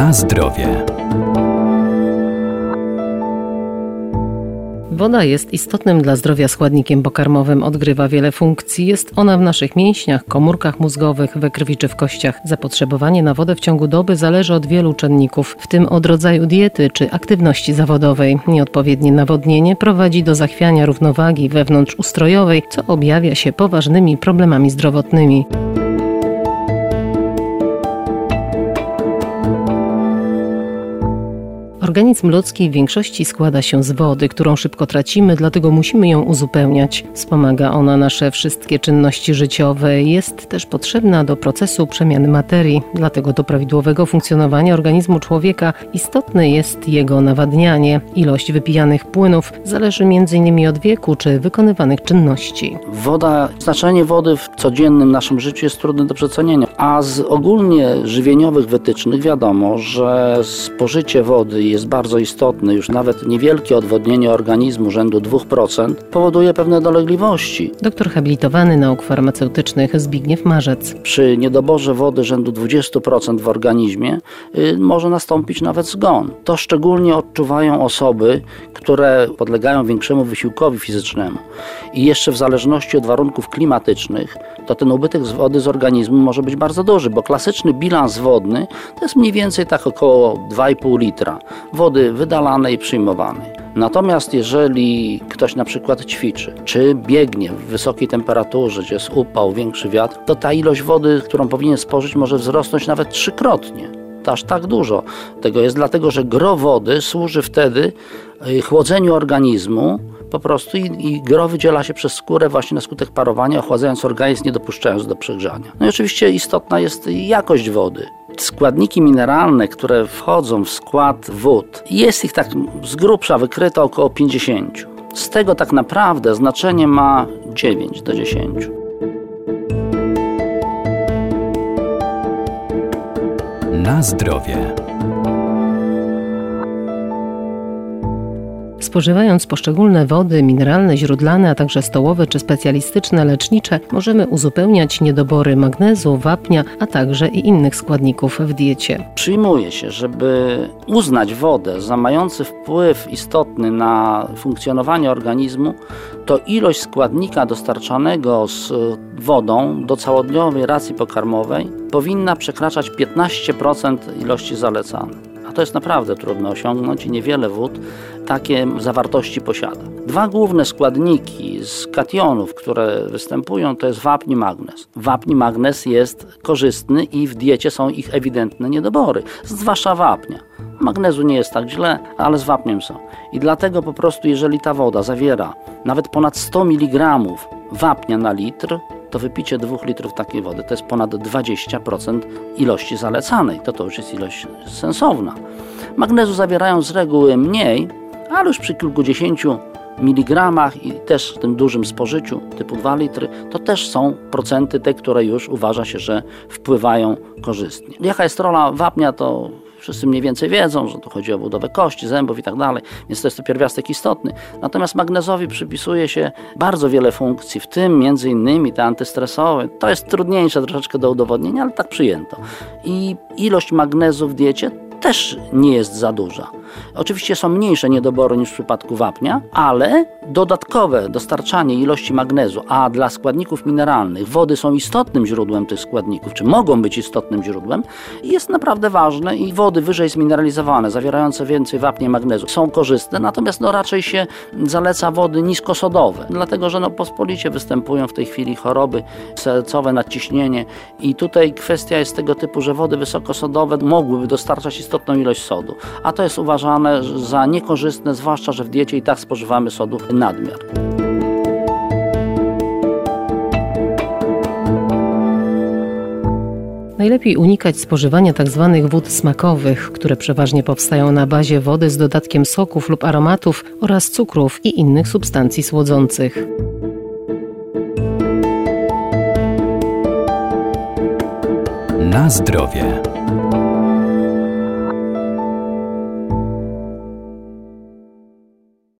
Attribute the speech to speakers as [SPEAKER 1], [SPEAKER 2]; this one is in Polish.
[SPEAKER 1] Na zdrowie.
[SPEAKER 2] Woda jest istotnym dla zdrowia składnikiem pokarmowym, odgrywa wiele funkcji. Jest ona w naszych mięśniach, komórkach mózgowych, we krwi czy w kościach. Zapotrzebowanie na wodę w ciągu doby zależy od wielu czynników, w tym od rodzaju diety czy aktywności zawodowej. Nieodpowiednie nawodnienie prowadzi do zachwiania równowagi wewnątrzustrojowej, co objawia się poważnymi problemami zdrowotnymi. Organizm ludzki w większości składa się z wody, którą szybko tracimy, dlatego musimy ją uzupełniać. Wspomaga ona nasze wszystkie czynności życiowe. Jest też potrzebna do procesu przemiany materii. Dlatego do prawidłowego funkcjonowania organizmu człowieka istotne jest jego nawadnianie. Ilość wypijanych płynów zależy m.in. od wieku czy wykonywanych czynności.
[SPEAKER 3] Znaczenie wody w codziennym naszym życiu jest trudne do przecenienia, a z ogólnie żywieniowych wytycznych wiadomo, że spożycie wody jest bardzo istotne. Już nawet niewielkie odwodnienie organizmu rzędu 2% powoduje pewne dolegliwości.
[SPEAKER 2] Doktor habilitowany nauk farmaceutycznych Zbigniew Marzec.
[SPEAKER 3] Przy niedoborze wody rzędu 20% w organizmie może nastąpić nawet zgon. To szczególnie odczuwają osoby, które podlegają większemu wysiłkowi fizycznemu. I jeszcze w zależności od warunków klimatycznych, to ten ubytek wody z organizmu może być bardzo duży, bo klasyczny bilans wodny to jest mniej więcej tak około 2,5 litra wody wydalanej i przyjmowanej. Natomiast jeżeli ktoś na przykład ćwiczy, czy biegnie w wysokiej temperaturze, gdzie jest upał, większy wiatr, to ta ilość wody, którą powinien spożyć, może wzrosnąć nawet 3-krotnie. To aż tak dużo tego jest, dlatego że gro wody służy wtedy chłodzeniu organizmu po prostu i gro wydziela się przez skórę właśnie na skutek parowania, ochładzając organizm, nie dopuszczając do przegrzania. No i oczywiście istotna jest jakość wody. Składniki mineralne, które wchodzą w skład wód, jest ich tak z grubsza wykryto około 50. Z tego tak naprawdę znaczenie ma 9 do 10.
[SPEAKER 1] Na zdrowie.
[SPEAKER 2] Spożywając poszczególne wody mineralne, źródlane, a także stołowe czy specjalistyczne, lecznicze, możemy uzupełniać niedobory magnezu, wapnia, a także i innych składników w diecie.
[SPEAKER 3] Przyjmuje się, żeby uznać wodę za mający wpływ istotny na funkcjonowanie organizmu, to ilość składnika dostarczanego z wodą do całodniowej racji pokarmowej powinna przekraczać 15% ilości zalecanej. A to jest naprawdę trudno osiągnąć i niewiele wód takie zawartości posiada. Dwa główne składniki z kationów, które występują, to jest wapń i magnez. Wapń i magnez jest korzystny i w diecie są ich ewidentne niedobory, zwłaszcza wapnia. Magnezu nie jest tak źle, ale z wapniem są. I dlatego po prostu, jeżeli ta woda zawiera nawet ponad 100 mg wapnia na litr, to wypicie 2 litrów takiej wody to jest ponad 20% ilości zalecanej. To już jest ilość sensowna. Magnezu zawierają z reguły mniej, ale już przy kilkudziesięciu miligramach i też w tym dużym spożyciu typu 2 litry, to też są procenty te, które już uważa się, że wpływają korzystnie. Jaka jest rola wapnia, to wszyscy mniej więcej wiedzą, że tu chodzi o budowę kości, zębów i tak dalej, więc to jest to pierwiastek istotny. Natomiast magnezowi przypisuje się bardzo wiele funkcji, w tym między innymi te antystresowe. To jest trudniejsze troszeczkę do udowodnienia, ale tak przyjęto. I ilość magnezu w diecie też nie jest za duża. Oczywiście są mniejsze niedobory niż w przypadku wapnia, ale dodatkowe dostarczanie ilości magnezu, a dla składników mineralnych wody są istotnym źródłem tych składników, czy mogą być istotnym źródłem, jest naprawdę ważne i wody wyżej zmineralizowane, zawierające więcej wapnia i magnezu są korzystne, natomiast raczej się zaleca wody niskosodowe, dlatego że pospolicie występują w tej chwili choroby sercowe, nadciśnienie i tutaj kwestia jest tego typu, że wody wysokosodowe mogłyby dostarczać istotną ilość sodu, a to jest uważane za niekorzystne, zwłaszcza że w diecie i tak spożywamy sodu nadmiar.
[SPEAKER 2] Najlepiej unikać spożywania tzw. wód smakowych, które przeważnie powstają na bazie wody z dodatkiem soków lub aromatów oraz cukrów i innych substancji słodzących.
[SPEAKER 1] Na zdrowie.